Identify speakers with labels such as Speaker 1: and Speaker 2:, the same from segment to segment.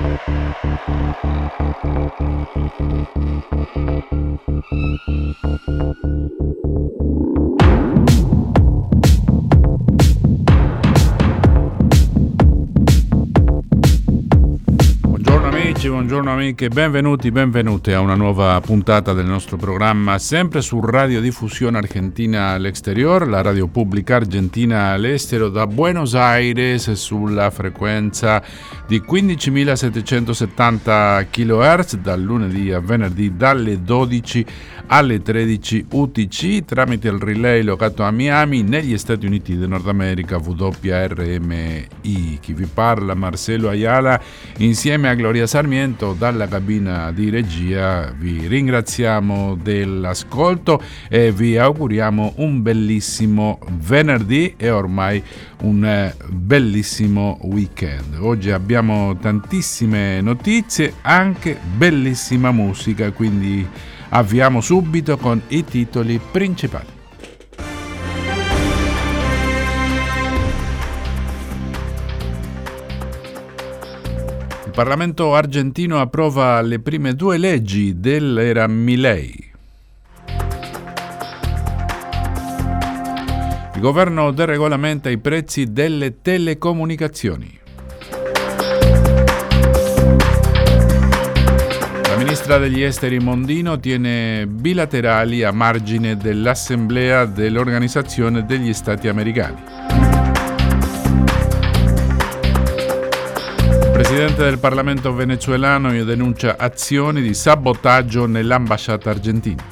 Speaker 1: Buongiorno amiche, benvenute a una nuova puntata del nostro programma, sempre su Radiodiffusione Argentina all'Exterior, la radio pubblica argentina all'estero, da Buenos Aires sulla frequenza di 15.770 kHz dal lunedì a venerdì dalle 12 alle 13 UTC tramite il relay locato a Miami negli Stati Uniti di Nord America WRMI. Chi vi parla Marcelo Ayala insieme a Gloria Sarmiento dalla cabina di regia. Vi ringraziamo dell'ascolto e vi auguriamo un bellissimo venerdì e ormai un bellissimo weekend. Oggi abbiamo tantissime notizie, anche bellissima musica, quindi avviamo subito con i titoli principali. Il Parlamento argentino approva le prime due leggi dell'era Milei. Il governo deregolamenta i prezzi delle telecomunicazioni. La ministra degli esteri Mondino tiene bilaterali a margine dell'Assemblea dell'Organizzazione degli Stati Americani. Il presidente del Parlamento venezuelano denuncia azioni di sabotaggio nell'ambasciata argentina.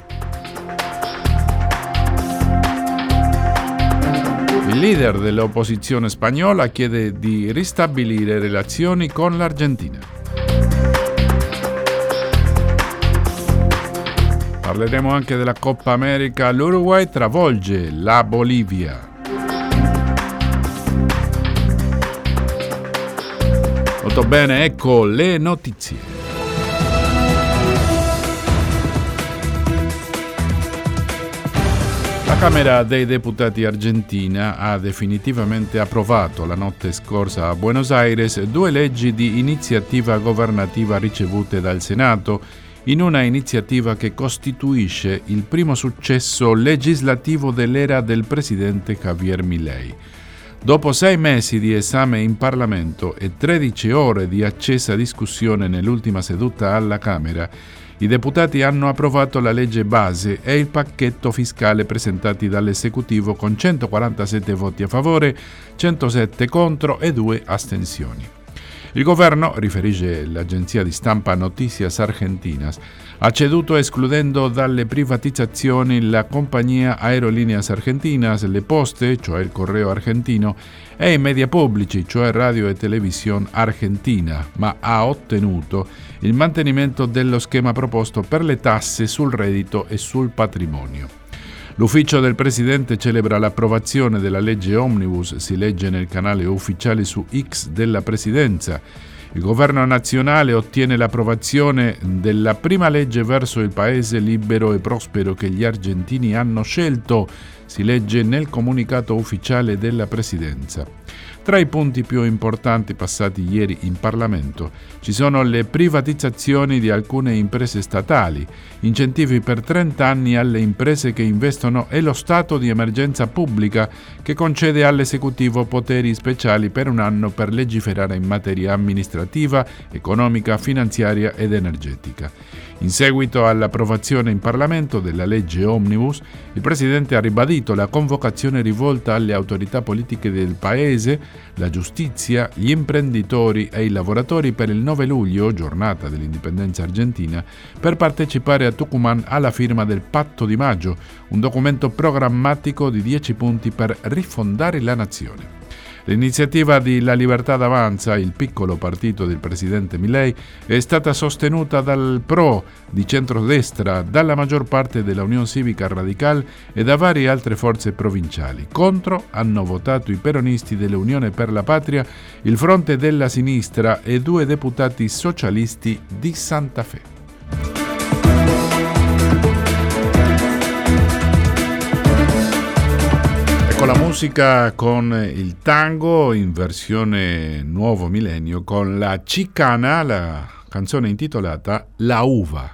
Speaker 1: Il leader dell'opposizione spagnola chiede di ristabilire relazioni con l'Argentina. Parleremo anche della Coppa America. L'Uruguay travolge la Bolivia. Molto bene, ecco le notizie. La Camera dei Deputati argentina ha definitivamente approvato la notte scorsa a Buenos Aires due leggi di iniziativa governativa ricevute dal Senato, in una iniziativa che costituisce il primo successo legislativo dell'era del presidente Javier Milei. Dopo 6 mesi di esame in Parlamento e 13 ore di accesa discussione nell'ultima seduta alla Camera, i deputati hanno approvato la legge base e il pacchetto fiscale presentati dall'esecutivo con 147 voti a favore, 107 contro e 2 astensioni. Il governo, riferisce l'agenzia di stampa Noticias Argentinas, ha ceduto escludendo dalle privatizzazioni la compagnia Aerolíneas Argentinas, le poste, cioè il Correo Argentino, e i media pubblici, cioè Radio e Televisión Argentina, ma ha ottenuto il mantenimento dello schema proposto per le tasse sul reddito e sul patrimonio. L'ufficio del Presidente celebra l'approvazione della legge Omnibus, si legge nel canale ufficiale su X della Presidenza. Il governo nazionale ottiene l'approvazione della prima legge verso il paese libero e prospero che gli argentini hanno scelto, si legge nel comunicato ufficiale della Presidenza. Tra i punti più importanti passati ieri in Parlamento ci sono le privatizzazioni di alcune imprese statali, incentivi per 30 anni alle imprese che investono e lo stato di emergenza pubblica che concede all'esecutivo poteri speciali per un anno per legiferare in materia amministrativa, economica, finanziaria ed energetica. In seguito all'approvazione in Parlamento della legge Omnibus, il Presidente ha ribadito la convocazione rivolta alle autorità politiche del Paese, la giustizia, gli imprenditori e i lavoratori per il 9 luglio, giornata dell'indipendenza argentina, per partecipare a Tucumán alla firma del Patto di Maggio, un documento programmatico di 10 punti per rifondare la nazione. L'iniziativa di La Libertad Avanza, il piccolo partito del presidente Milei, è stata sostenuta dal PRO di centrodestra, dalla maggior parte della Unione Civica Radical e da varie altre forze provinciali. Contro hanno votato i peronisti dell'Unione per la Patria, il Fronte della Sinistra e 2 deputati socialisti di Santa Fe. Ecco la musica con il tango in versione nuovo millennio con la Chicana, la canzone intitolata La Uva.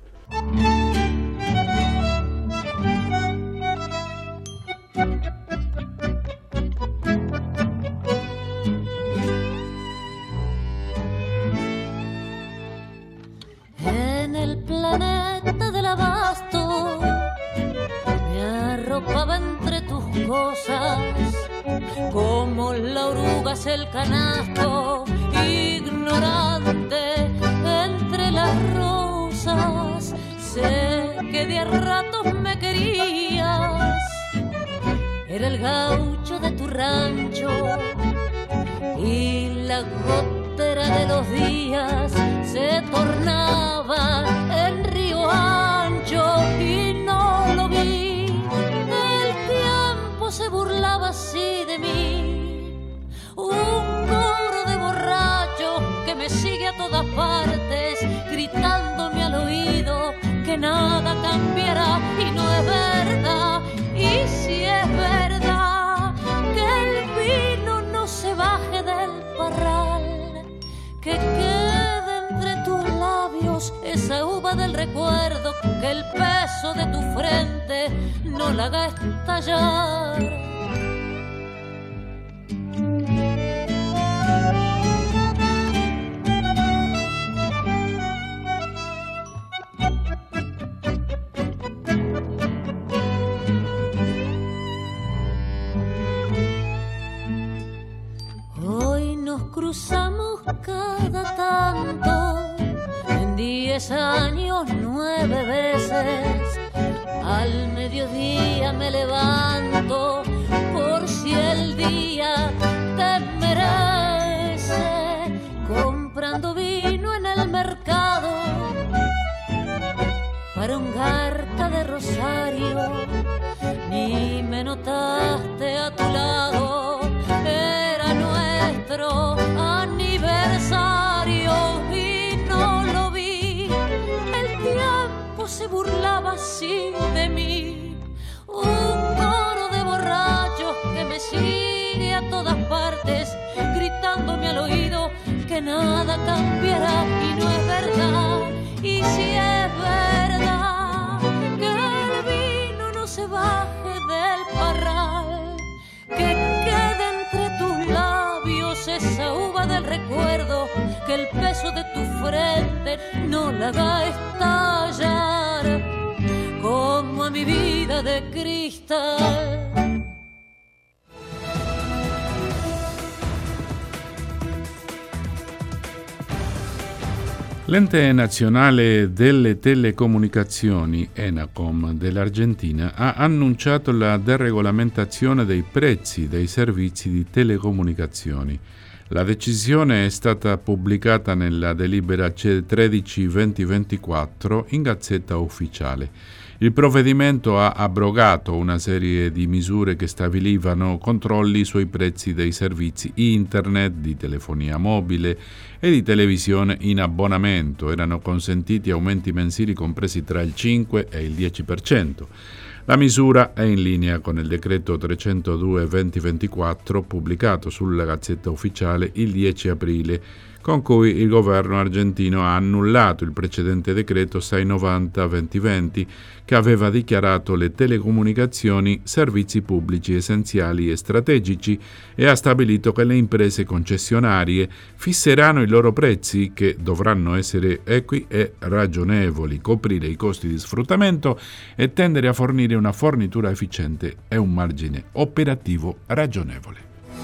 Speaker 2: En el planeta del abasto me arropaba entre tus cosas, como la oruga es el canasto, ignorante entre las rosas. Sé que de a ratos me querías, era el gaucho de tu rancho y la gotera de los días se tornaba en río ancho y no lo vi. El tiempo se burlaba así de mí, un coro de borrachos que me sigue a todas partes, gritándome al oído que nada cambiará y no es verdad. Y si es verdad que el vino no se baje del parral, que quede entre tus labios esa uva del recuerdo, que el peso de tu frente no la haga estallar. Cruzamos cada tanto, en 10 años 9 veces. Al mediodía me levanto por si el día te merece, comprando vino en el mercado para un garca de Rosario. Ni me notaste a tu lado, era nuestro aniversario y no lo vi. El tiempo se burlaba así de mí, un coro de borrachos que me sigue a todas partes, gritándome al oído que nada cambiará y no es verdad. Y si es verdad que el vino no se baje del parral, que quede entre tus labios esa uva del recuerdo, que el peso de tu frente no la haga estallar como a mi vida de cristal.
Speaker 1: L'Ente Nazionale delle Telecomunicazioni, ENACOM, dell'Argentina, ha annunciato la deregolamentazione dei prezzi dei servizi di telecomunicazioni. La decisione è stata pubblicata nella delibera CE 13/2024 in Gazzetta Ufficiale. Il provvedimento ha abrogato una serie di misure che stabilivano controlli sui prezzi dei servizi internet, di telefonia mobile e di televisione in abbonamento. Erano consentiti aumenti mensili compresi tra il 5 e il 10%. La misura è in linea con il decreto 302/2024 pubblicato sulla Gazzetta Ufficiale il 10 aprile, con cui il governo argentino ha annullato il precedente decreto 690/2020 che aveva dichiarato le telecomunicazioni servizi pubblici essenziali e strategici e ha stabilito che le imprese concessionarie fisseranno i loro prezzi, che dovranno essere equi e ragionevoli, coprire i costi di sfruttamento e tendere a fornire una fornitura efficiente e un margine operativo ragionevole.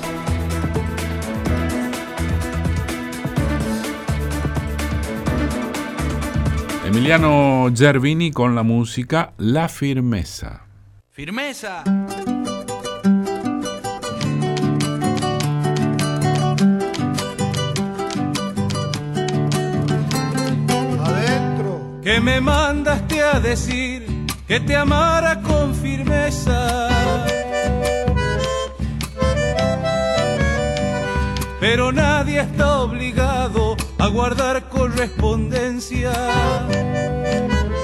Speaker 1: Emiliano Zervini con la musica La Firmeza.
Speaker 3: Firmeza.
Speaker 4: Adentro.
Speaker 3: Que me mandaste a decir que te amara con firmeza, pero nadie está obligado a guardar correspondencia.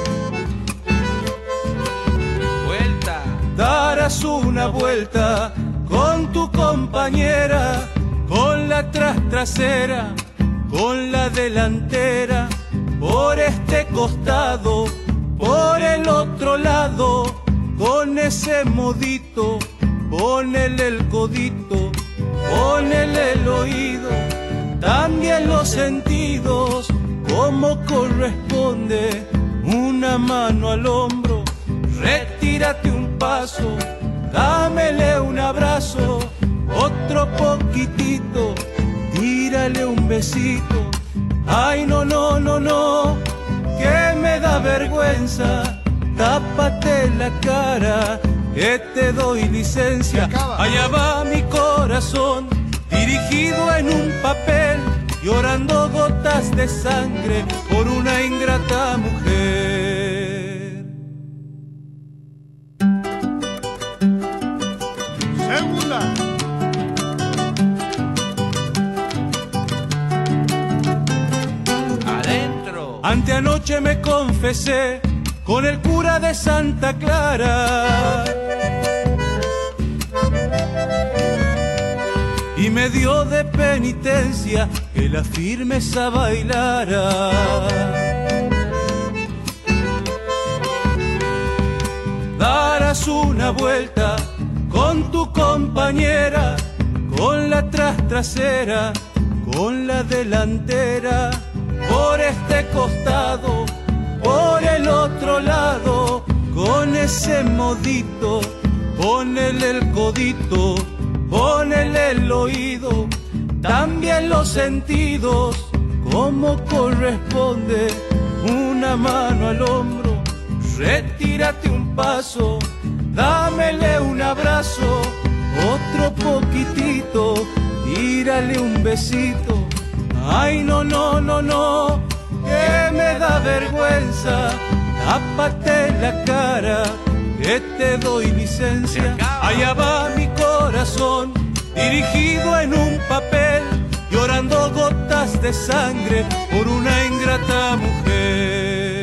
Speaker 3: Vuelta. Darás una vuelta con tu compañera, con la trasera, con la delantera, por este costado, por el otro lado, con ese modito, ponele el codito, ponele el oído, también los sentidos, como corresponde, una mano al hombro, retírate un paso, dámele un abrazo, otro poquitito, tírale un besito. Ay, no, no, no, no, que me da vergüenza, tápate la cara, que te doy licencia. Allá va mi corazón, dirigido en un papel, llorando gotas de sangre por una ingrata mujer.
Speaker 4: Segunda.
Speaker 3: Adentro. Anteanoche me confesé con el cura de Santa Clara y me dio de penitencia que la firmeza bailara. Darás una vuelta con tu compañera, con la trasera, con la delantera, por este costado, por el otro lado, con ese modito, ponele el codito, ponele el oído, también los sentidos, como corresponde, una mano al hombro, retírate un paso, dámele un abrazo, otro poquitito, tírale un besito. Ay, no, no, no, no, que me da vergüenza, tápate la cara, que te doy licencia. Allá va mi corazón, dirigido en un papel, llorando gotas de sangre por una ingrata mujer.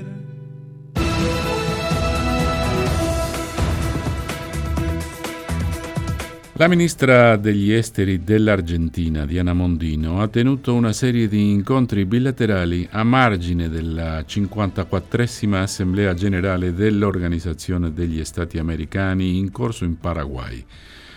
Speaker 1: La ministra degli esteri dell'Argentina, Diana Mondino, ha tenuto una serie di incontri bilaterali a margine della 54esima Assemblea Generale dell'Organizzazione degli Stati Americani in corso in Paraguay.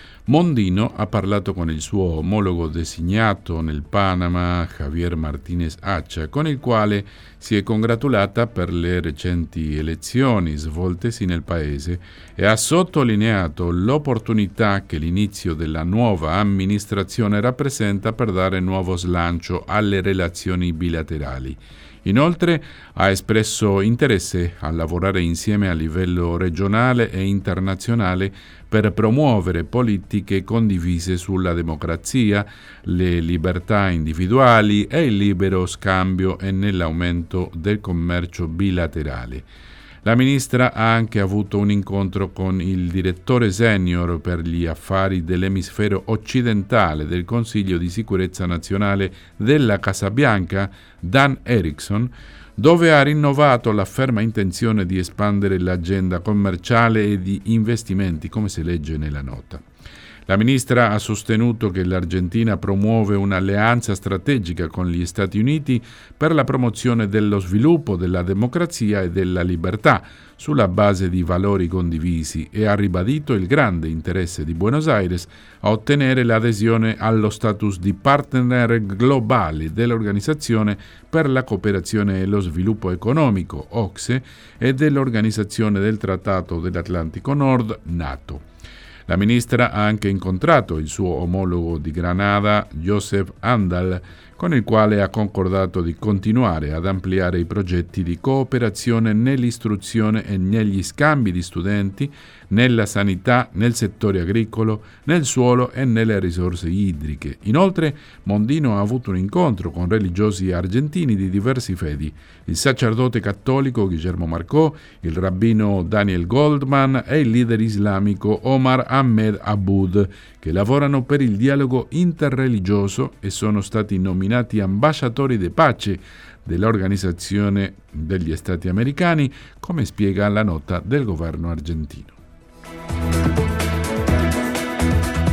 Speaker 1: Mondino ha parlato con il suo omologo designato nel Panama, Javier Martínez Acha, con il quale si è congratulata per le recenti elezioni svoltesi nel paese e ha sottolineato l'opportunità che l'inizio della nuova amministrazione rappresenta per dare nuovo slancio alle relazioni bilaterali. Inoltre ha espresso interesse a lavorare insieme a livello regionale e internazionale per promuovere politiche condivise sulla democrazia, le libertà individuali e il libero scambio e nell'aumento del commercio bilaterale. La ministra ha anche avuto un incontro con il direttore senior per gli affari dell'emisfero occidentale del Consiglio di Sicurezza Nazionale della Casa Bianca, Dan Erickson, dove ha rinnovato la ferma intenzione di espandere l'agenda commerciale e di investimenti, come si legge nella nota. La ministra ha sostenuto che l'Argentina promuove un'alleanza strategica con gli Stati Uniti per la promozione dello sviluppo, della democrazia e della libertà sulla base di valori condivisi e ha ribadito il grande interesse di Buenos Aires a ottenere l'adesione allo status di partner globale dell'Organizzazione per la cooperazione e lo sviluppo economico, OCSE, e dell'Organizzazione del Trattato dell'Atlantico Nord, NATO. La ministra ha anche incontrato il suo omologo di Granada, Joseph Andal, con il quale ha concordato di continuare ad ampliare i progetti di cooperazione nell'istruzione e negli scambi di studenti, nella sanità, nel settore agricolo, nel suolo e nelle risorse idriche. Inoltre, Mondino ha avuto un incontro con religiosi argentini di diversi fedi, il sacerdote cattolico Guillermo Marcó, il rabbino Daniel Goldman e il leader islamico Omar Ahmed Aboud, che lavorano per il dialogo interreligioso e sono stati nominati ambasciatori di pace dell'Organizzazione degli Stati Americani, come spiega la nota del governo argentino.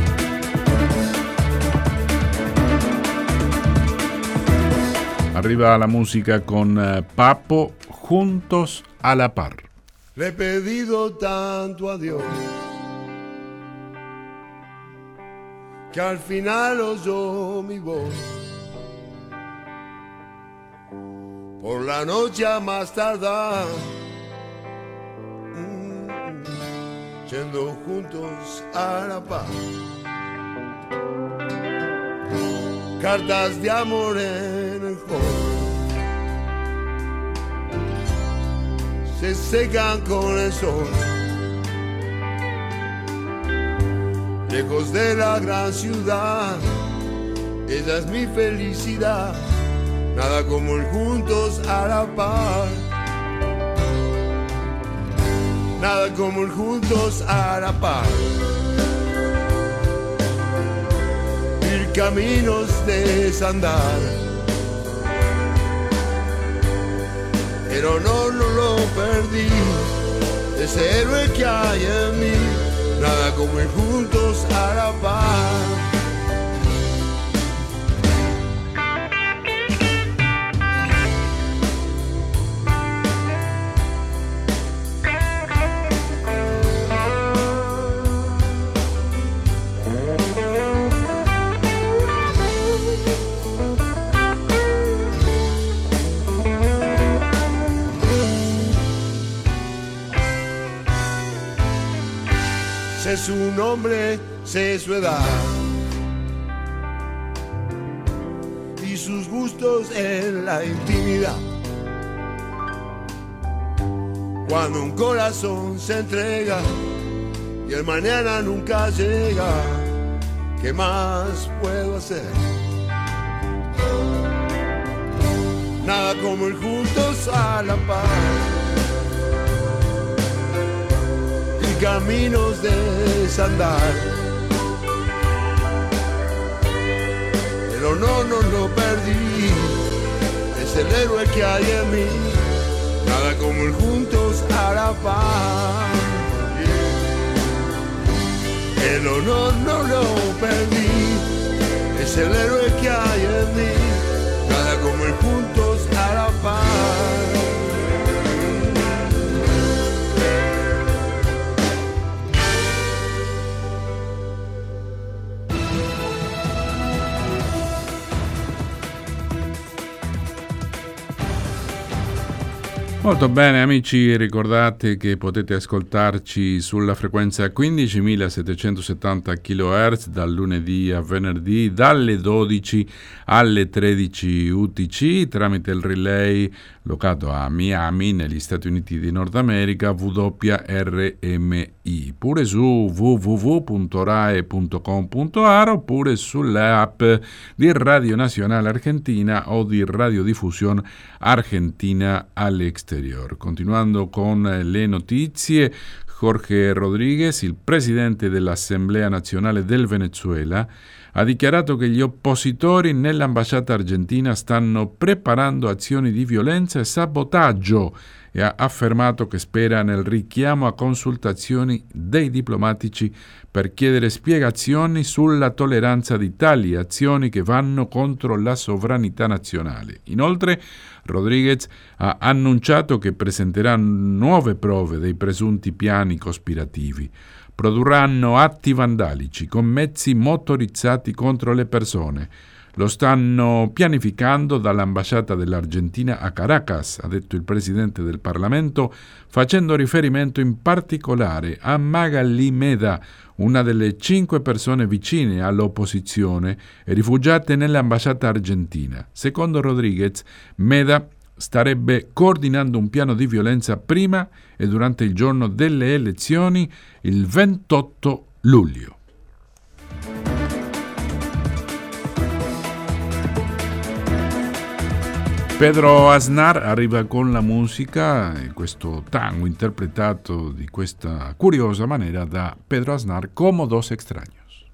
Speaker 1: Arriba la música con Papo, Juntos a la Par.
Speaker 4: Le he pedido tanto a Dios que al final oyó mi voz. Por la noche a más tardar, yendo juntos a la paz. Cartas de amor en el hall se secan con el sol. Lejos de la gran ciudad, ella es mi felicidad. Nada como el juntos a la par. Nada como el juntos a la par. Ir caminos de desandar. Pero no lo perdí. Ese héroe que hay en mí. Nada como ir juntos a la par. Sé su nombre, sé su edad y sus gustos en la intimidad. Cuando un corazón se entrega y el mañana nunca llega, ¿qué más puedo hacer? Nada como ir juntos a la paz. Caminos de desandar, pero no lo perdí. Es el héroe que hay en mí. Nada como ir juntos a la paz. El honor no lo perdí. Es el héroe que hay en mí. Nada como ir juntos a la paz.
Speaker 1: Molto bene amici, ricordate che potete ascoltarci sulla frequenza 15.770 kHz dal lunedì a venerdì dalle 12 alle 13 UTC tramite il relay locato a Miami negli Stati Uniti di Nord America WRMI, pure su www.rae.com.ar oppure sulle app di Radio Nazionale Argentina o di Radiodiffusión Argentina all'Exterior. Continuando con le notizie, Jorge Rodríguez, il presidente dell'Assemblea Nazionale del Venezuela, ha dichiarato che gli oppositori nell'ambasciata argentina stanno preparando azioni di violenza e sabotaggio e ha affermato che spera nel richiamo a consultazioni dei diplomatici per chiedere spiegazioni sulla tolleranza di tali azioni che vanno contro la sovranità nazionale. Inoltre, Rodríguez ha annunciato che presenterà nuove prove dei presunti piani cospirativi. Produrranno atti vandalici con mezzi motorizzati contro le persone. Lo stanno pianificando dall'ambasciata dell'Argentina a Caracas, ha detto il presidente del Parlamento, facendo riferimento in particolare a Magalí Meda, una delle 5 persone vicine all'opposizione e rifugiate nell'ambasciata argentina. Secondo Rodríguez, Meda starebbe coordinando un piano di violenza prima e durante il giorno delle elezioni, il 28 luglio. Pedro Aznar arriva con la musica, questo tango interpretato di questa curiosa maniera da Pedro Aznar, Como dos extraños.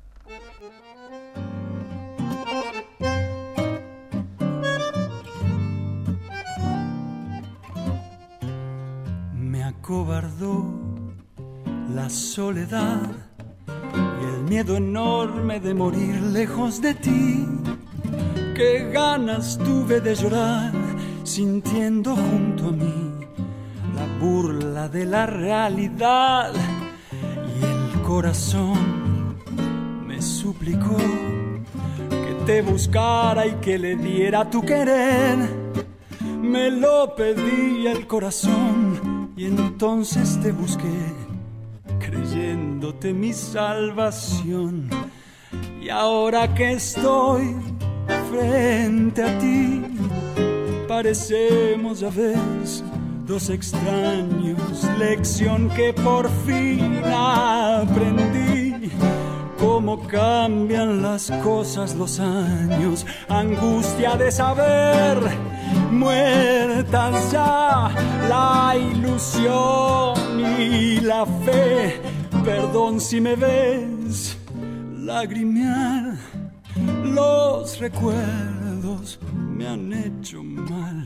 Speaker 5: Me acobardó la soledad y el miedo enorme de morir lejos de ti. qué ganas tuve de llorar, sintiendo junto a mí la burla de la realidad. Y el corazón me suplicó que te buscara y que le diera tu querer. Me lo pedía el corazón y entonces te busqué, creyéndote mi salvación. Y ahora que estoy frente a ti, parecemos, ya ves, dos extraños. Lección que por fin aprendí, cómo cambian las cosas, los años. Angustia de saber, muertas ya la ilusión y la fe. Perdón si me ves lagrimear, los recuerdos me han hecho mal.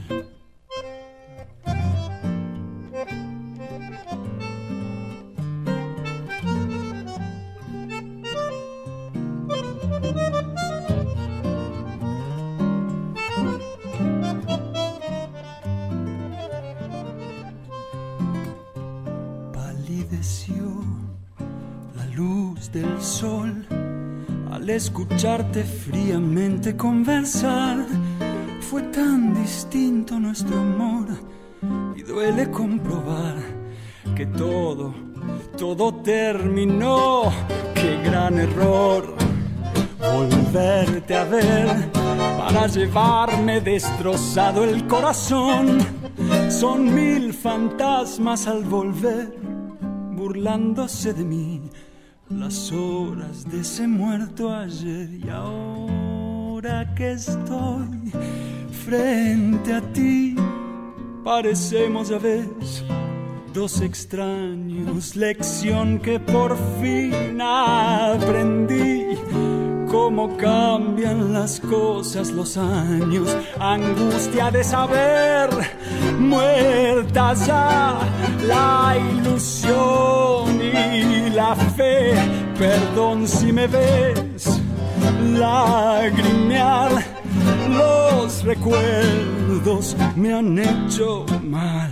Speaker 5: Palideció la luz del sol al escucharte fríamente conversar. Fue tan distinto nuestro amor y duele comprobar que todo terminó. Qué gran error volverte a ver para llevarme destrozado el corazón. Son 1000 fantasmas al volver, burlándose de mí, las horas de ese muerto ayer. Y ahora que estoy frente a ti, parecemos, ya ves, dos extraños. Lección que por fin aprendí, cómo cambian las cosas, los años. Angustia de saber, muerta ya la ilusión y la fe. Perdón si me ves lagrimear, los recuerdos me han hecho mal.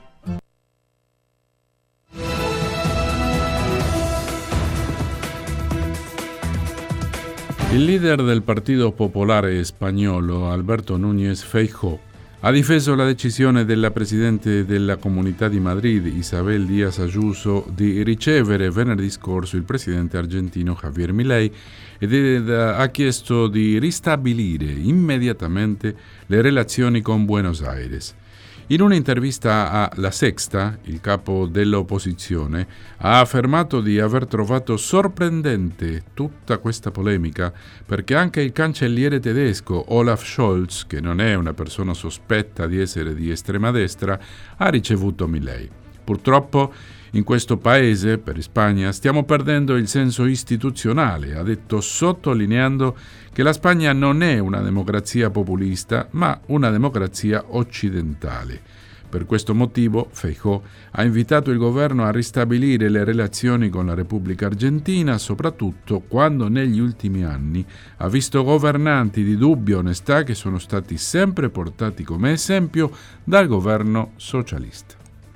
Speaker 1: Il leader del Partito Popolare Spagnolo, Alberto Núñez Feijóo, ha difeso la decisione della Presidente della Comunità di Madrid, Isabel Díaz Ayuso, di ricevere venerdì scorso il Presidente argentino Javier Milei ed ha chiesto di ristabilire immediatamente le relazioni con Buenos Aires. In un'intervista a La Sexta, il capo dell'opposizione ha affermato di aver trovato sorprendente tutta questa polemica perché anche il cancelliere tedesco Olaf Scholz, che non è una persona sospetta di essere di estrema destra, ha ricevuto Milei. Purtroppo in questo paese, per Spagna, stiamo perdendo il senso istituzionale, ha detto, sottolineando che la Spagna non è una democrazia populista, ma una democrazia occidentale. Per questo motivo, Feijóo ha invitato il governo a ristabilire le relazioni con la Repubblica Argentina, soprattutto quando negli ultimi anni ha visto governanti di dubbia onestà che sono stati sempre portati come esempio dal governo socialista.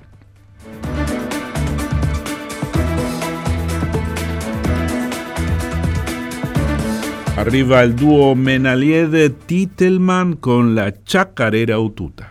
Speaker 1: Arriva il duo Menaliede-Titelman con la Chacarera Ututa.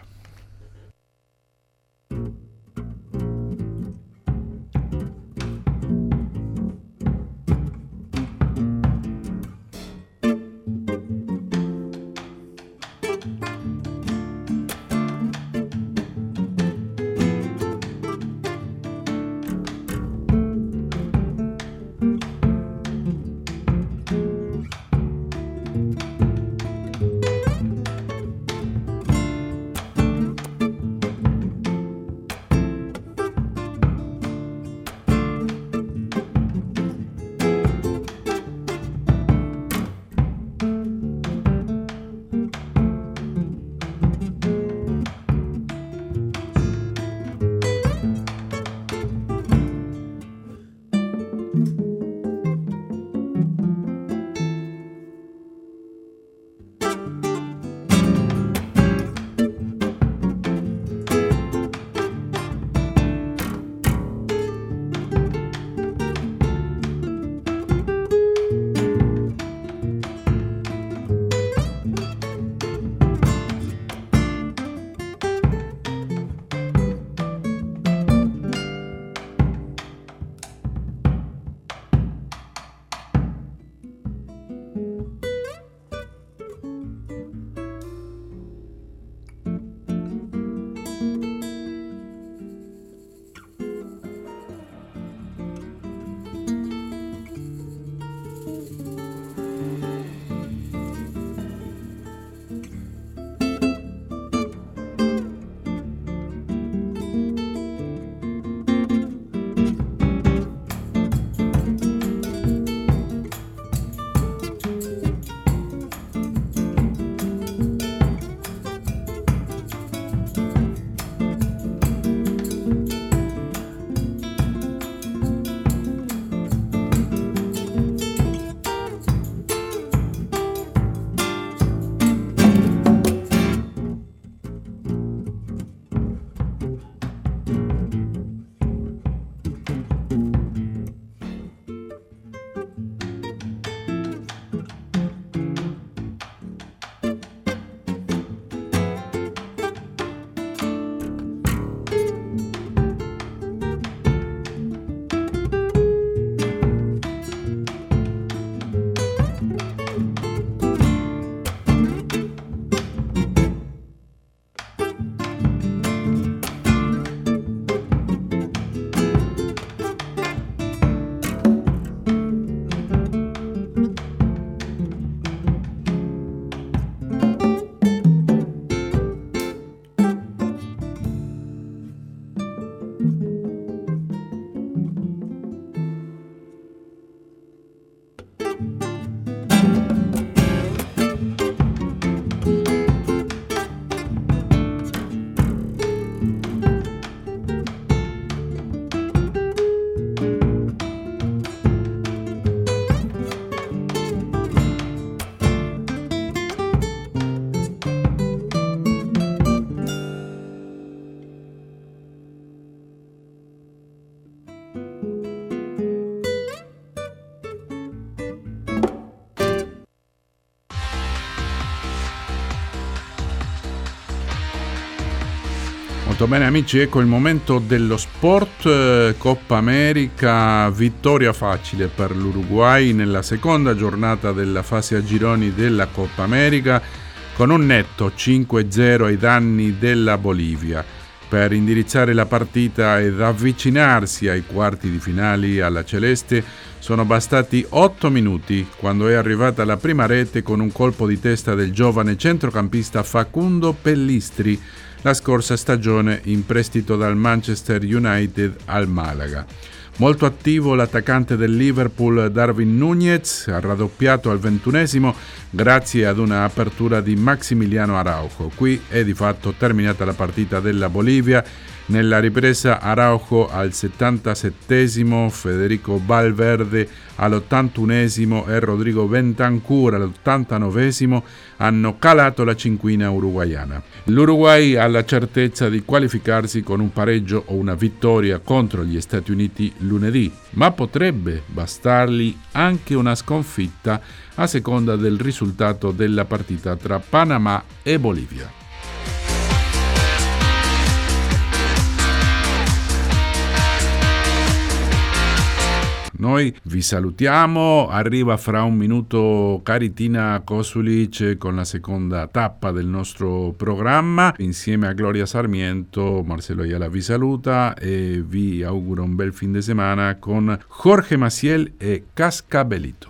Speaker 1: Molto bene amici, ecco il momento dello sport. Coppa America, vittoria facile per l'Uruguay nella seconda giornata della fase a gironi della Coppa America con un netto 5-0 ai danni della Bolivia. Per indirizzare la partita ed avvicinarsi ai quarti di finale alla Celeste sono bastati 8 minuti quando è arrivata la prima rete con un colpo di testa del giovane centrocampista Facundo Pellistri, la scorsa stagione in prestito dal Manchester United al Malaga. Molto attivo l'attaccante del Liverpool Darwin Núñez, ha raddoppiato al 21esimo grazie ad una apertura di Maximiliano Araujo. Qui è di fatto terminata la partita della Bolivia. Nella ripresa Araujo al 77esimo, Federico Valverde all'81esimo e Rodrigo Bentancur all'89esimo hanno calato la cinquina uruguaiana. L'Uruguay ha la certezza di qualificarsi con un pareggio o una vittoria contro gli Stati Uniti lunedì, ma potrebbe bastargli anche una sconfitta a seconda del risultato della partita tra Panama e Bolivia. Noi vi salutiamo, arriva fra un minuto Caritina Kosulic con la seconda tappa del nostro programma. Insieme a Gloria Sarmiento, Marcelo Ayala vi saluta e vi auguro un bel fin de semana con Jorge Maciel e Cascabelito.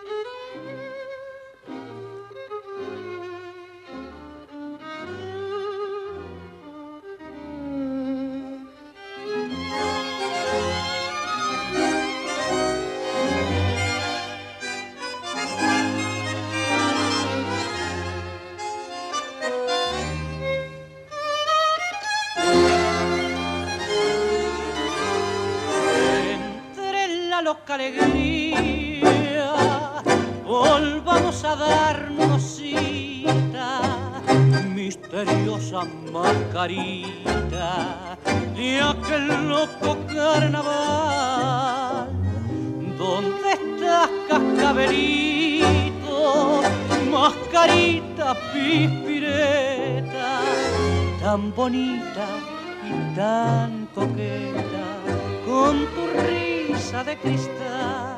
Speaker 6: Volvamos a darnos cita, misteriosa mascarita de aquel loco carnaval. ¿Dónde estás, cascabelito? Mascarita pispireta, tan bonita y tan coqueta, con tu risa de cristal.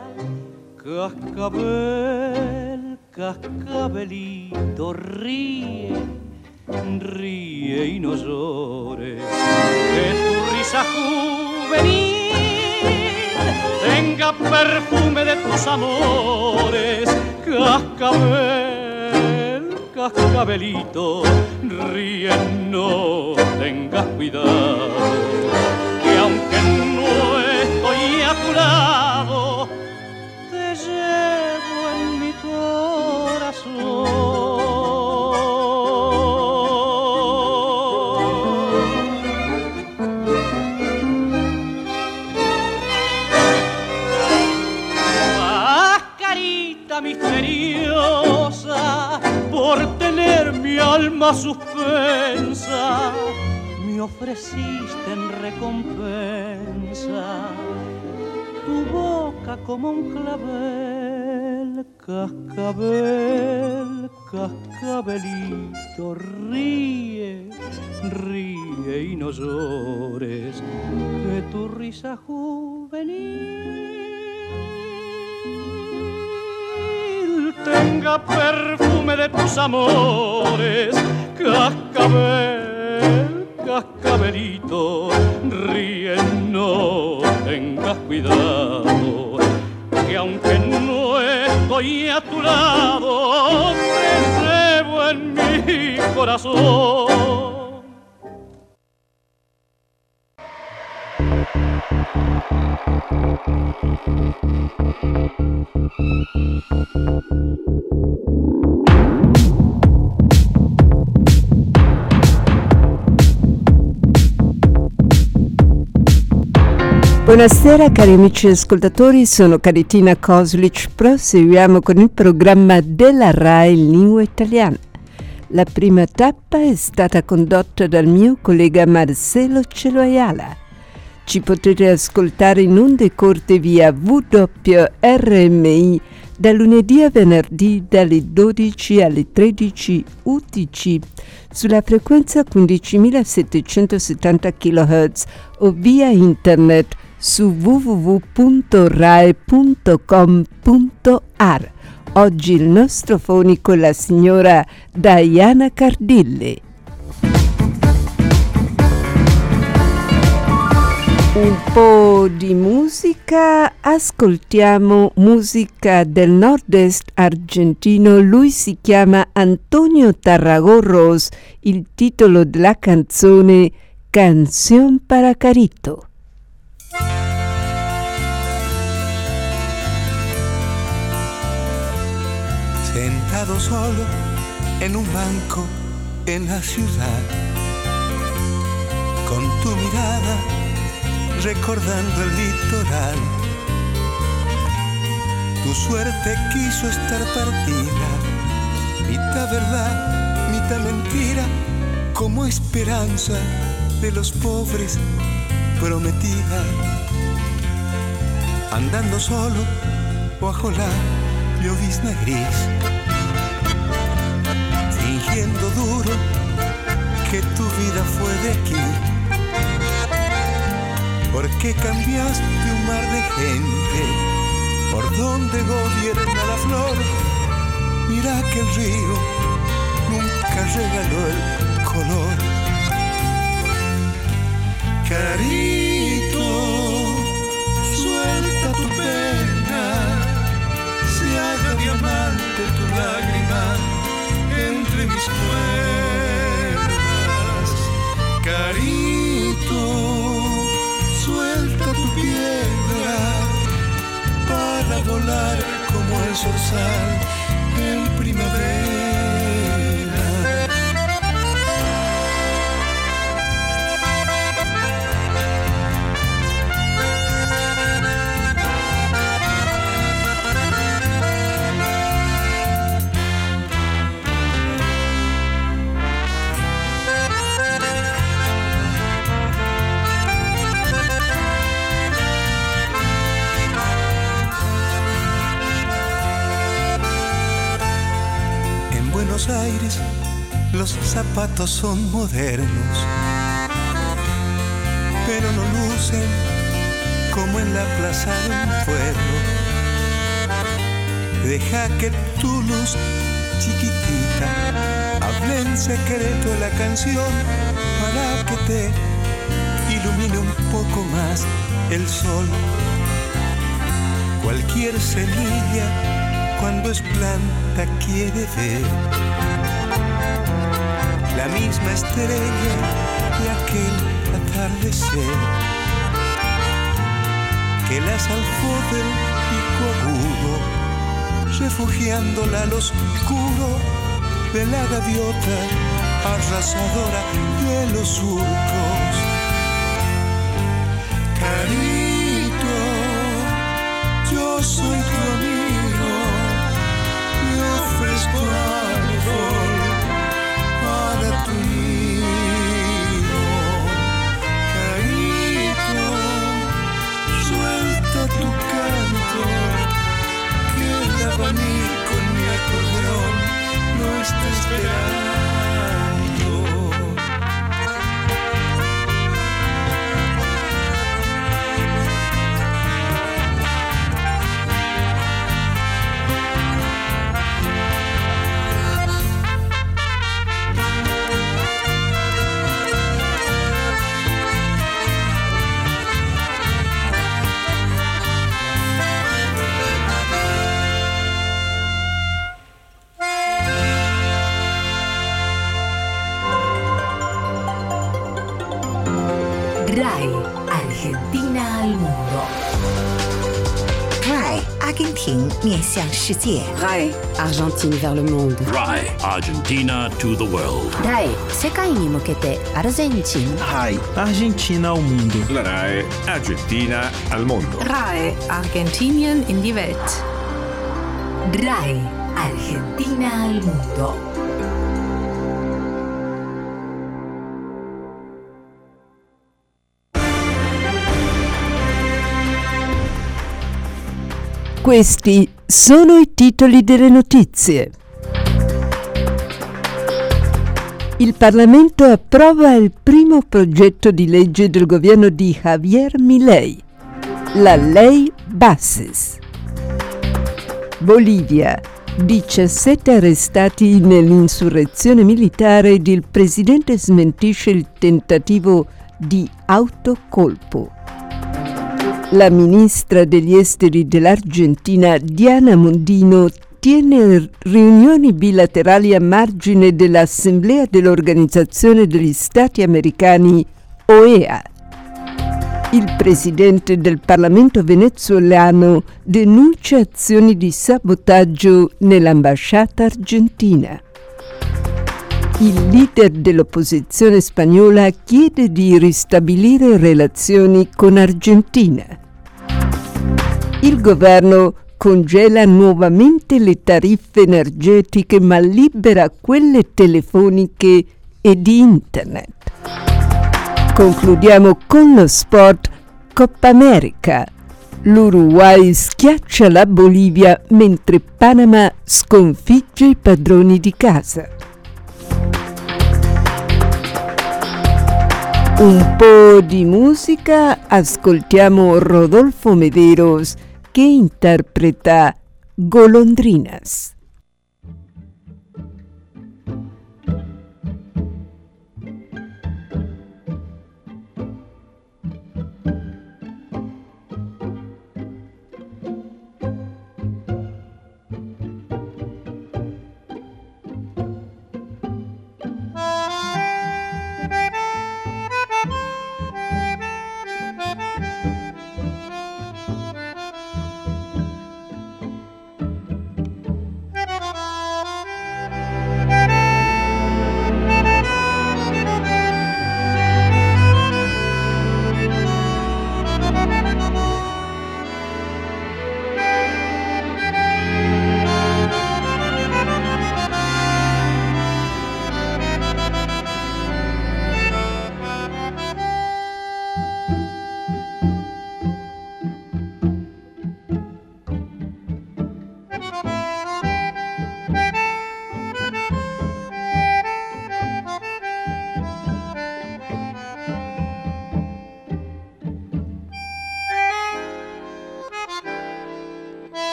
Speaker 6: Cascabel, cascabelito, ríe, ríe y no llores, que tu risa juvenil tenga perfume de tus amores. Cascabel, cascabelito, ríe, no tengas cuidado, que aunque no estoy a tu lado, te llevo en mi corazón. Mascarita misteriosa, por tener mi alma suspensa, me ofreciste en recompensa tu boca como un clavel. Cascabel, cascabelito, ríe, ríe y no llores, que tu risa juvenil tenga perfume de tus amores. Cascabel, cascabelito, ríe, no tengas cuidado, que aunque no estoy a tu lado, te llevo en mi corazón.
Speaker 7: Buonasera cari amici ascoltatori, sono Caritina Kosulic. Proseguiamo con il programma della RAI in lingua italiana. La prima tappa è stata condotta dal mio collega Marcelo Ayala. Ci potete ascoltare in onde corte via WRMI da lunedì a venerdì dalle 12 alle 13 UTC sulla frequenza 15.770 kHz o via internet su www.rai.com.ar. Oggi il nostro fonico è la signora Diana Cardilli. Un po' di musica, ascoltiamo musica del nord-est argentino, lui si chiama Antonio Tarragorros, il titolo della canzone Canción para Carito.
Speaker 3: Sentado solo en un banco en la ciudad, con tu mirada recordando el litoral. Tu suerte quiso estar partida, mitad verdad, mitad mentira, como esperanza de los pobres prometida. Andando solo bajo la llovizna gris, fingiendo duro que tu vida fue de aquí. ¿Por qué cambiaste un mar de gente por donde gobierna la flor? Mira que el río nunca regaló el color. Carito, suelta tu pena, se haga diamante tu lágrima entre mis cuerdas. Carito, suelta tu piedra para volar como el zorzal en primavera. Buenos Aires, los zapatos son modernos, pero no lucen como en la plaza de un pueblo. Deja que tu luz chiquitita hable en secreto la canción para que te ilumine un poco más el sol. Cualquier semilla cuando es planta quiere ver la misma estrella de aquel atardecer que la salvó del pico agudo, refugiándola al oscuro de la gaviota arrasadora de los surcos. Carito, yo soy tu amigo, ofrezco árbol para tu nido. Carito, suelta tu canto, que el abanico en mi acordeón no está esperando.
Speaker 8: RAI, Argentina al mundo.
Speaker 9: RAI, Argentine 面向世界。
Speaker 10: RAI, Argentine vers le monde.
Speaker 11: RAI, Argentina to the world.
Speaker 10: RAI, 世界に向けてアルゼンチン。
Speaker 12: RAI, Argentina al mundo.
Speaker 13: La RAI, Argentina al mundo.
Speaker 14: RAI, Argentinien in die Welt.
Speaker 8: RAI, Argentina al mundo.
Speaker 7: Questi sono i titoli delle notizie. Il Parlamento approva il primo progetto di legge del governo di Javier Milei, la Ley Bases. Bolivia, 17 arrestati nell'insurrezione militare ed il presidente smentisce il tentativo di autocolpo. La ministra degli esteri dell'Argentina, Diana Mondino, tiene riunioni bilaterali a margine dell'Assemblea dell'Organizzazione degli Stati Americani, OEA. Il presidente del Parlamento venezuelano denuncia azioni di sabotaggio nell'ambasciata argentina. Il leader dell'opposizione spagnola chiede di ristabilire relazioni con Argentina. Il governo congela nuovamente le tariffe energetiche ma libera quelle telefoniche e di internet. Concludiamo con lo sport Coppa America. L'Uruguay schiaccia la Bolivia mentre Panama sconfigge i padroni di casa. Un po' di musica, ascoltiamo Rodolfo Mederos che interpreta Golondrinas.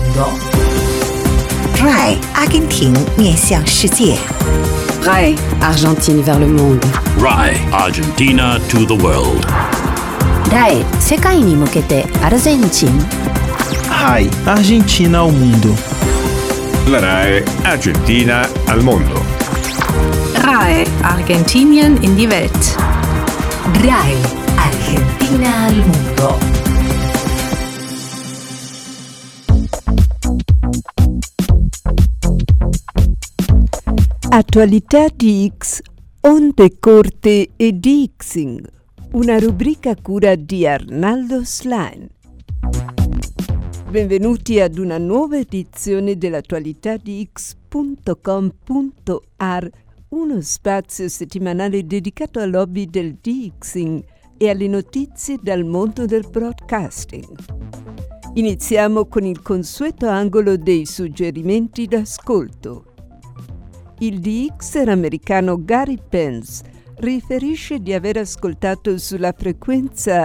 Speaker 8: mundo.
Speaker 9: RAI 阿根廷面向世界。
Speaker 10: RAI Argentine vers le monde.
Speaker 11: RAI Argentina to the world.
Speaker 10: RAI 世界に向けてアルゼンチン。
Speaker 12: RAI Argentina al mundo.
Speaker 13: La RAI Argentina al mondo.
Speaker 14: RAI Argentinien in die Welt.
Speaker 8: RAI Argentina al mundo.
Speaker 7: Attualità di X, onde corte e Dixing, una rubrica a cura di Arnaldo Slime. Benvenuti ad una nuova edizione dell'attualità di X.com.ar, uno spazio settimanale dedicato al hobby del Dixing e alle notizie dal mondo del broadcasting. Iniziamo con il consueto angolo dei suggerimenti d'ascolto. Il DXer americano Gary Pence riferisce di aver ascoltato sulla frequenza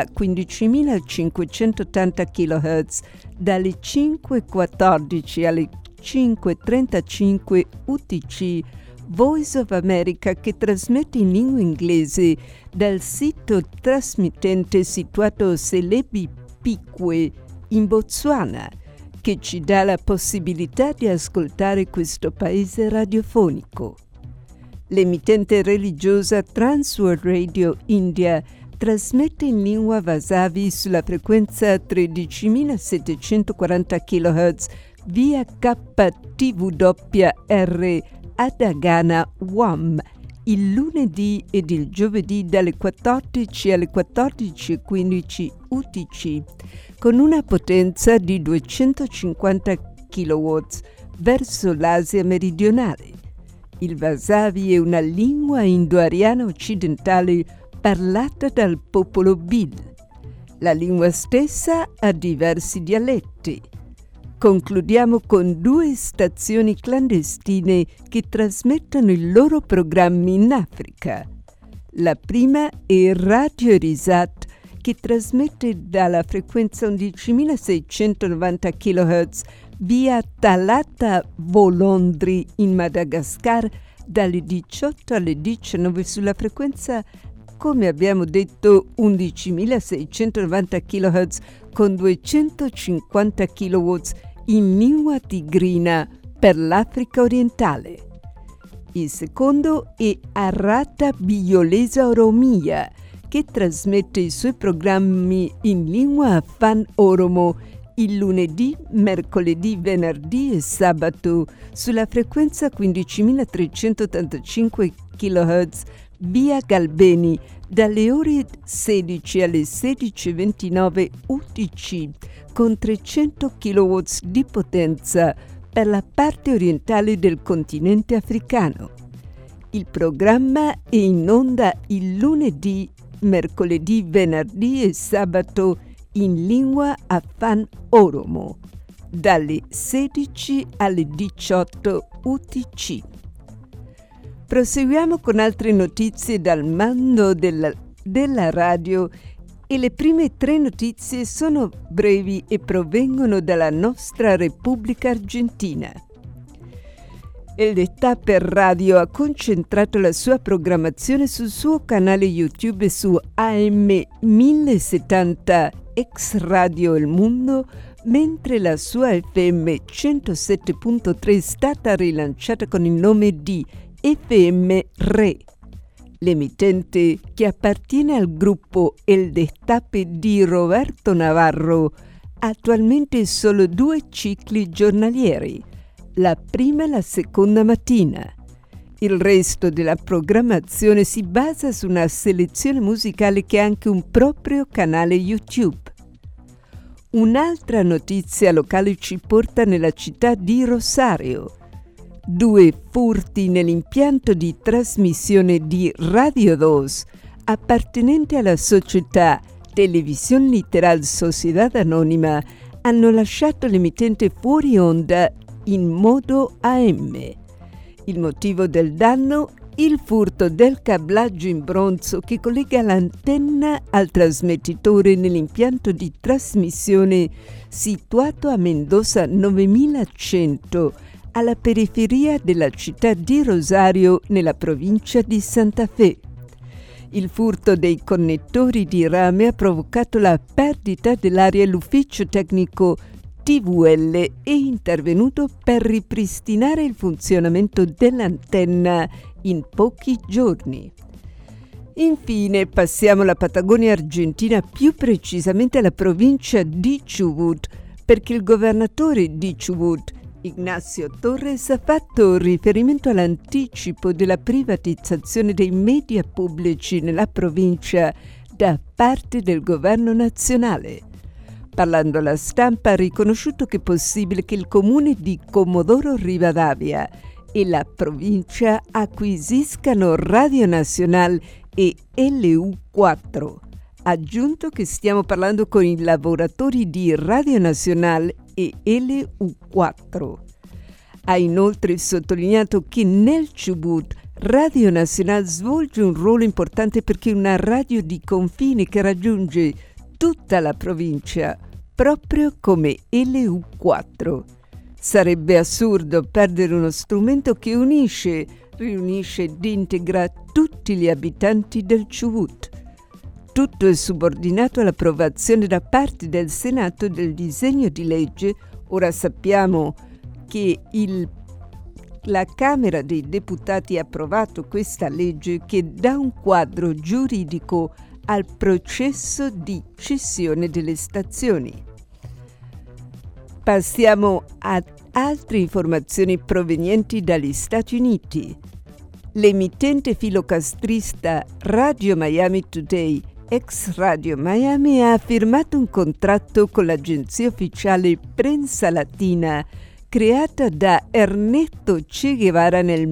Speaker 7: 15.580 kHz dalle 5.14 alle 5.35 UTC Voice of America, che trasmette in lingua inglese dal sito trasmittente situato a Selebi Pikwe in Botswana, che ci dà la possibilità di ascoltare questo paese radiofonico. L'emittente religiosa Transworld Radio India trasmette in lingua Vasavi sulla frequenza 13.740 kHz via KTWR ad Agana, Guam, il lunedì ed il giovedì dalle 14 alle 14.15 UTC, con una potenza di 250 kW verso l'Asia meridionale. Il Vasavi è una lingua indo-ariana occidentale parlata dal popolo Bhil. La lingua stessa ha diversi dialetti. Concludiamo con 2 stazioni clandestine che trasmettono i loro programmi in Africa. La prima è Radio Erisat, che trasmette dalla frequenza 11.690 kHz via Talata Volondri in Madagascar dalle 18 alle 19 sulla frequenza, come abbiamo detto, 11.690 kHz con 250 kW in lingua tigrina per l'Africa orientale. Il secondo è Arrata Biolesa Oromia, che trasmette i suoi programmi in lingua Afan Oromo il lunedì, mercoledì, venerdì e sabato sulla frequenza 15.385 kHz via Galbeni dalle ore 16 alle 16.29 UTC con 300 kW di potenza per la parte orientale del continente africano. Il programma è in onda il lunedì, mercoledì, venerdì e sabato in lingua Afan Oromo, dalle 16 alle 18 UTC. Proseguiamo con altre notizie dal mondo della radio e le prime 3 notizie sono brevi e provengono dalla nostra Repubblica Argentina. LDTA per Radio ha concentrato la sua programmazione sul suo canale YouTube e su AM 1070 Ex Radio El Mundo, mentre la sua FM 107.3 è stata rilanciata con il nome di FM Re. L'emittente, che appartiene al gruppo El Destape di Roberto Navarro, ha attualmente solo 2 cicli giornalieri, la prima e la seconda mattina. Il resto della programmazione si basa su una selezione musicale che ha anche un proprio canale YouTube. Un'altra notizia locale ci porta nella città di Rosario. 2 furti nell'impianto di trasmissione di Radio 2, appartenente alla società Televisión Literal Sociedad Anónima, hanno lasciato l'emittente fuori onda in modo AM. Il motivo del danno il furto del cablaggio in bronzo che collega l'antenna al trasmettitore nell'impianto di trasmissione situato a Mendoza 9100, alla periferia della città di Rosario, nella provincia di Santa Fe. Il furto dei connettori di rame ha provocato la perdita dell'area e l'ufficio tecnico TVL è intervenuto per ripristinare il funzionamento dell'antenna in pochi giorni. Infine passiamo alla Patagonia argentina, più precisamente alla provincia di Chubut, perché il governatore di Chubut, Ignacio Torres, ha fatto riferimento all'anticipo della privatizzazione dei media pubblici nella provincia da parte del governo nazionale. Parlando alla stampa, ha riconosciuto che è possibile che il comune di Comodoro Rivadavia e la provincia acquisiscano Radio Nacional e LU4. Ha aggiunto che stiamo parlando con i lavoratori di Radio Nacional e LU4. Ha inoltre sottolineato che nel Chubut Radio Nacional svolge un ruolo importante perché è una radio di confine che raggiunge tutta la provincia, proprio come LU4. Sarebbe assurdo perdere uno strumento che riunisce ed integra tutti gli abitanti del Chubut. Tutto è subordinato all'approvazione da parte del Senato del disegno di legge. Ora sappiamo che la Camera dei Deputati ha approvato questa legge che dà un quadro giuridico al processo di cessione delle stazioni. Passiamo ad altre informazioni provenienti dagli Stati Uniti. L'emittente filocastrista Radio Miami Today, ex Radio Miami, ha firmato un contratto con l'agenzia ufficiale Prensa Latina creata da Ernesto Che Guevara nel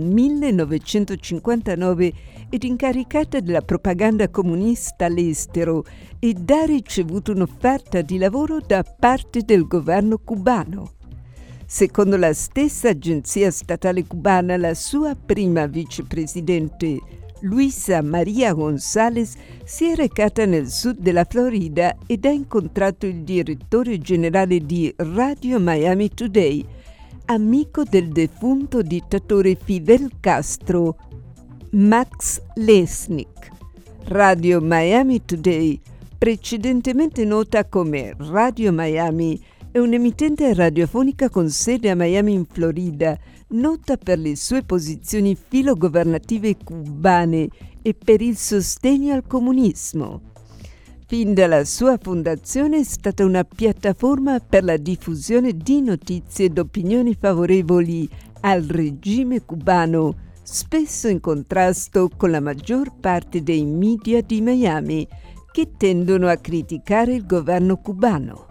Speaker 7: 1959 ed incaricata della propaganda comunista all'estero, ed ha ricevuto un'offerta di lavoro da parte del governo cubano. Secondo la stessa agenzia statale cubana, la sua prima vicepresidente, Luisa Maria González, si è recata nel sud della Florida ed ha incontrato il direttore generale di Radio Miami Today, amico del defunto dittatore Fidel Castro, Max Lesnick. Radio Miami Today, precedentemente nota come Radio Miami, è un'emittente radiofonica con sede a Miami in Florida, nota per le sue posizioni filogovernative cubane e per il sostegno al comunismo. Fin dalla sua fondazione è stata una piattaforma per la diffusione di notizie ed opinioni favorevoli al regime cubano, spesso in contrasto con la maggior parte dei media di Miami, che tendono a criticare il governo cubano.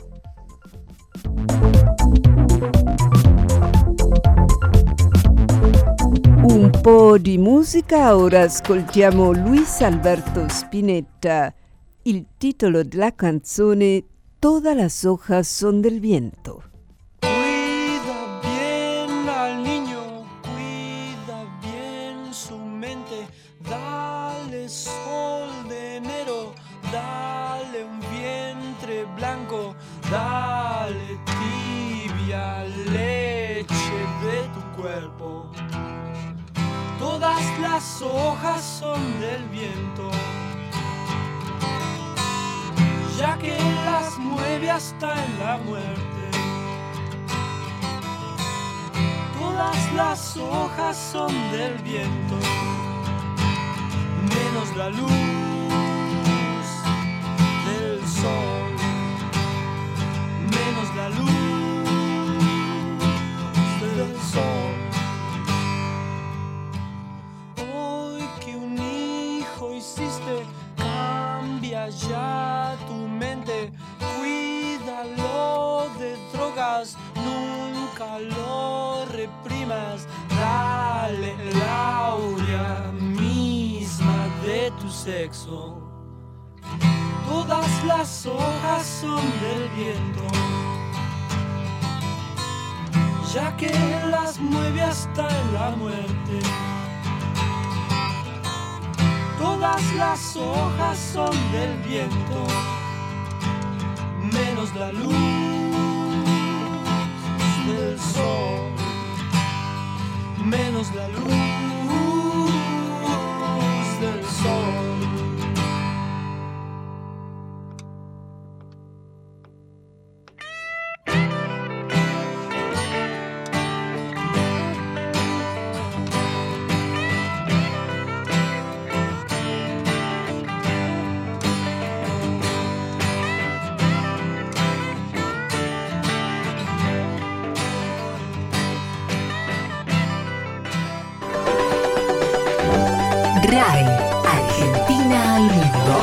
Speaker 7: Un po' di musica, ora ascoltiamo Luis Alberto Spinetta. Il titolo della canzone Todas las hojas son del viento.
Speaker 5: Cuida bien al niño, cuida bien su mente, dale sol de enero, dale un vientre blanco, dale tibia leche de tu cuerpo. Todas las hojas son del viento, ya que las mueve hasta en la muerte. Todas las hojas son del viento, menos la luz del sol, menos la luz del sol. Hoy que un hijo hiciste, cambia ya tu mente, cuídalo de drogas, nunca lo reprimas, dale la aurea misma de tu sexo. Todas las hojas son del viento, ya que las mueve hasta en la muerte. Todas las hojas son del viento, menos la luz del sol, menos la luz del sol.
Speaker 8: RAI, Argentina al mundo.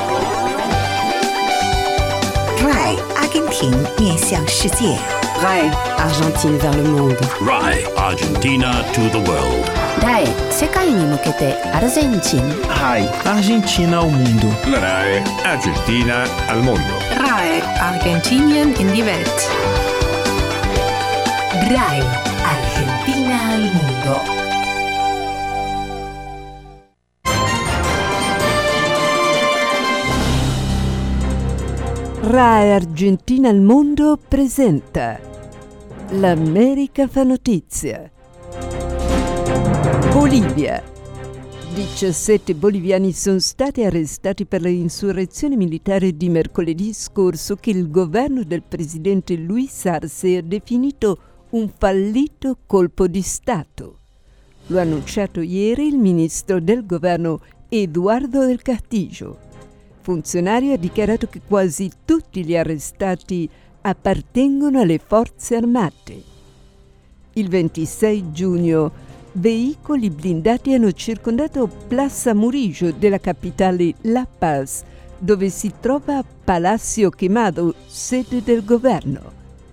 Speaker 9: RAI, Argentina 面向世界。
Speaker 10: RAI, Argentine vers le monde.
Speaker 11: RAI, Argentina to the world.
Speaker 10: RAI, 世界に向けてアルゼンチン。
Speaker 12: RAI, Argentina al mundo.
Speaker 13: La RAI Argentina al mondo.
Speaker 14: RAI, Argentinien in die Welt.
Speaker 8: RAI, Argentina al mundo.
Speaker 7: RAI Argentina al mondo presenta L'America fa notizia. Bolivia. 17 boliviani sono stati arrestati per l'insurrezione militare di mercoledì scorso che il governo del presidente Luis Arce ha definito un fallito colpo di Stato. Lo ha annunciato ieri il ministro del governo Eduardo del Castillo. Funzionario ha dichiarato che quasi tutti gli arrestati appartengono alle forze armate. Il 26 giugno, veicoli blindati hanno circondato Plaza Murillo della capitale La Paz, dove si trova Palacio Quemado, sede del governo.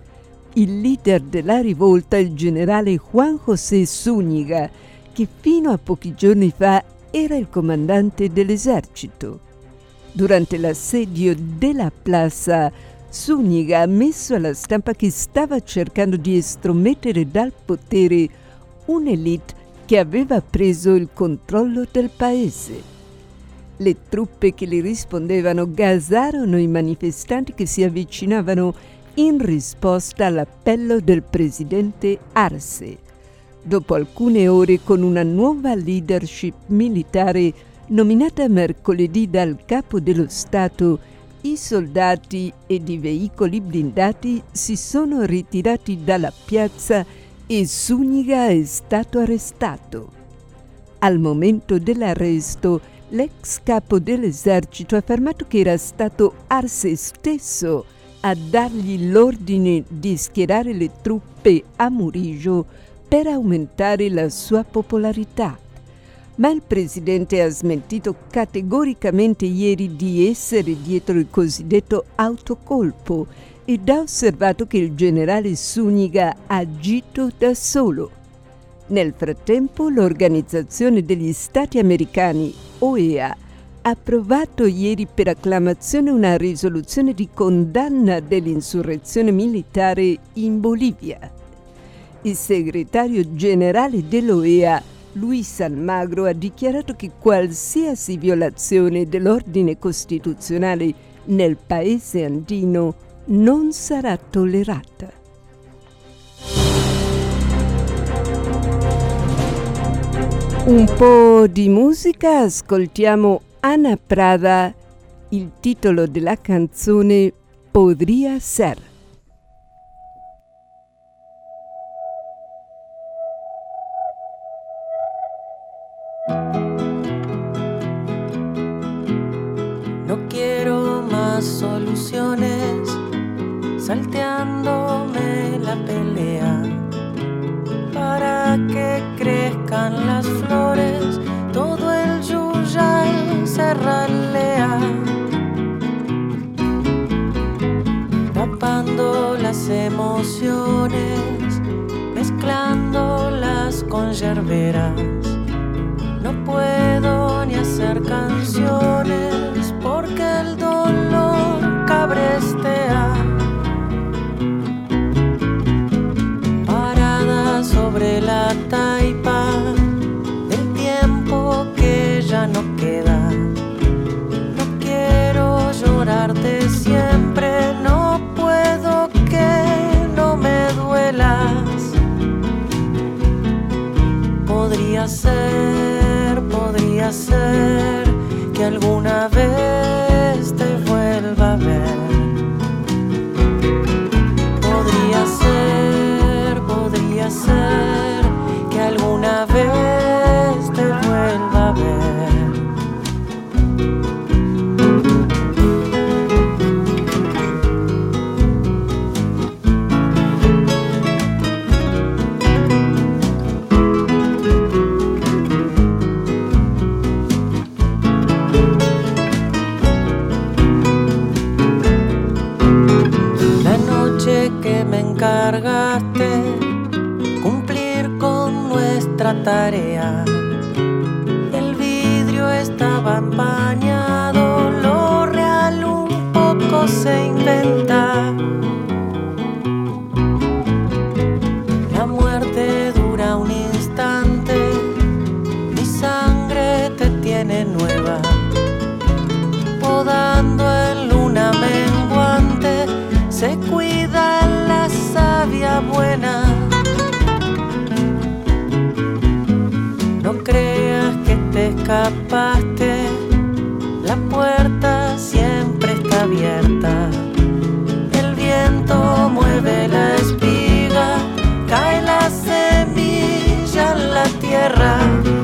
Speaker 7: Il leader della rivolta, il generale Juan José Zúñiga, che fino a pochi giorni fa era il comandante dell'esercito. Durante l'assedio della plaza, Zúñiga ha ammesso alla stampa che stava cercando di estromettere dal potere un'elite che aveva preso il controllo del paese. Le truppe che le rispondevano gasarono i manifestanti che si avvicinavano in risposta all'appello del presidente Arce. Dopo alcune ore, con una nuova leadership militare nominata mercoledì dal capo dello Stato, i soldati ed i veicoli blindati si sono ritirati dalla piazza e Zúñiga è stato arrestato. Al momento dell'arresto, l'ex capo dell'esercito ha affermato che era stato Arce stesso a dargli l'ordine di schierare le truppe a Murillo per aumentare la sua popolarità. Ma il presidente ha smentito categoricamente ieri di essere dietro il cosiddetto autocolpo ed ha osservato che il generale Zúñiga ha agito da solo. Nel frattempo, l'Organizzazione degli Stati Americani, OEA, ha approvato ieri per acclamazione una risoluzione di condanna dell'insurrezione militare in Bolivia. Il segretario generale dell'OEA, Luis Almagro, ha dichiarato che qualsiasi violazione dell'ordine costituzionale nel paese andino non sarà tollerata. Un po' di musica, ascoltiamo Ana Prada, il titolo della canzone Podría Ser.
Speaker 15: No quiero más soluciones, salteándome la pelea, para que crezcan las flores, todo el yuyay se ralea, tapando las emociones, mezclándolas con yerberas. No puedo ni hacer canciones porque el dolor cabrestea. Parada sobre la taipa del tiempo que ya no queda, podría ser que alguna vez te vuelva a ver. Podría ser que alguna vez te vuelva a ver. Que me encargaste cumplir con nuestra tarea. El vidrio estaba empañado, lo real un poco se inventa. La muerte dura un instante, mi sangre te tiene nueva, podando en luna menguante. Se cuida la savia buena. No creas que te escapaste, la puerta siempre está abierta. El viento mueve la espiga, cae la semilla en la tierra.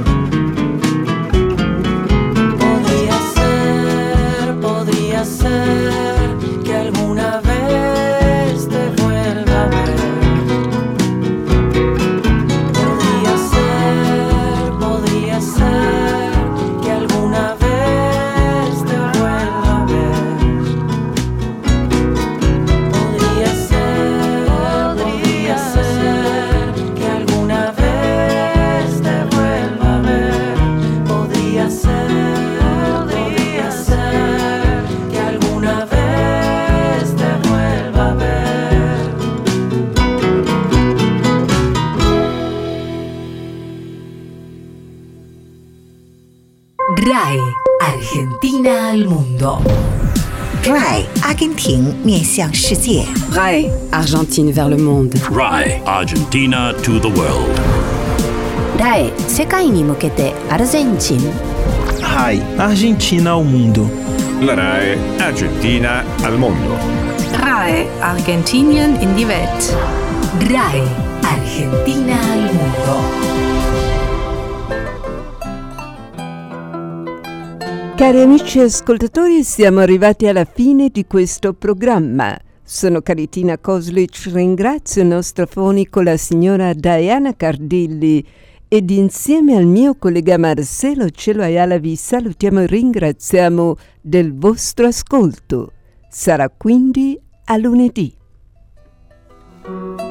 Speaker 15: Podría ser que alguna vez te vuelva a ver. Podría ser que alguna vez te vuelva a ver. Podría ser que alguna vez te vuelva a ver. Podría ser que alguna vez te vuelva a ver.
Speaker 8: RAE Argentina al mundo.
Speaker 9: RAE 阿根廷面向世界。
Speaker 10: RAE Argentine vers le monde.
Speaker 11: RAE Argentina to the world.
Speaker 10: RAE 世界に向けてアルゼンチン。
Speaker 12: RAI Argentina al mundo.
Speaker 13: La RAE Argentina al mondo.
Speaker 14: RAE Argentinien in die Welt.
Speaker 8: RAE Argentina al mundo.
Speaker 7: Cari amici ascoltatori, siamo arrivati alla fine di questo programma. Sono Caritina Koslic, ringrazio il nostro fonico, la signora Diana Cardilli, ed insieme al mio collega Marcelo Cielo Ayala vi salutiamo e ringraziamo del vostro ascolto. Sarà quindi a lunedì.